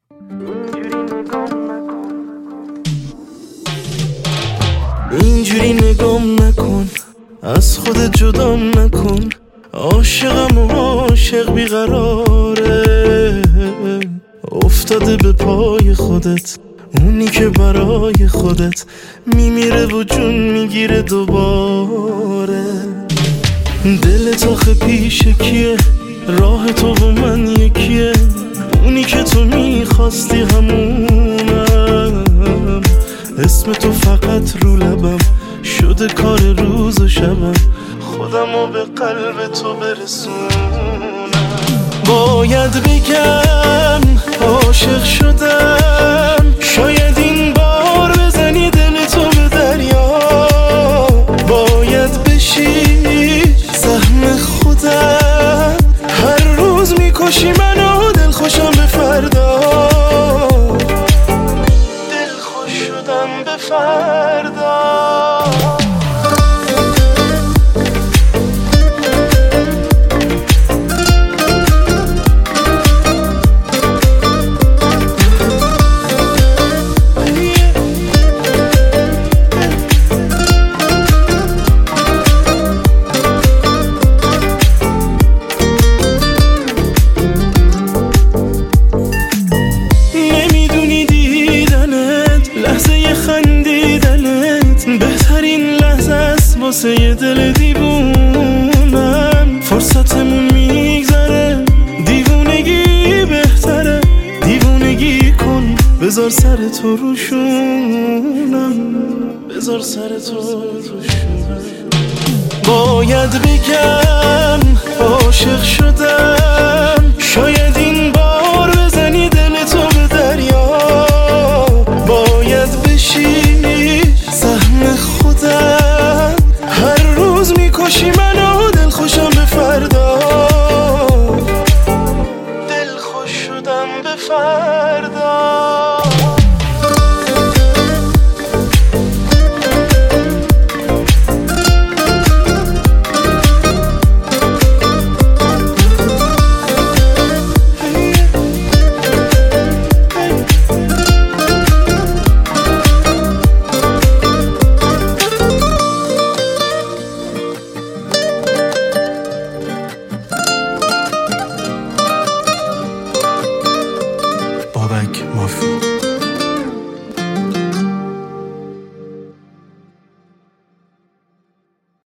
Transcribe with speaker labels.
Speaker 1: اینجوری نگام نکن، از خودت جدام نکن. عاشقم و عاشق بیقراره، افتاده به پای خودت، اونی که برای خودت میمیره و جون میگیره دوباره. دلت آخه پیش کیه؟ راه تو و من یکیه، اونی که تو میخواستی همونم. اسم تو فقط رو لبم شده کار روز و شبم، خودمو به قلب تو برسونم. باید بگم عاشق شدم، شاید این بار بزنی دل تو به دریا. باید بشی سهم خودم، هر روز میکشی منو دل خوشم به فردا. دل خوش شدم به فردا. بهترین لحظه است واسه یه دل دیوونم. فرصتمون میگذره، دیوونگی بهتره. دیوونگی کن، بذار سر تو روشونم، بذار سر تو روشونم. باید بگم عاشق شدم، شاید این بار بزنی دل تو به دریا. باید بشی سهم خودم، هر روز میکشی منو دل خوشم به فردا. دل خوش شدم به فردا.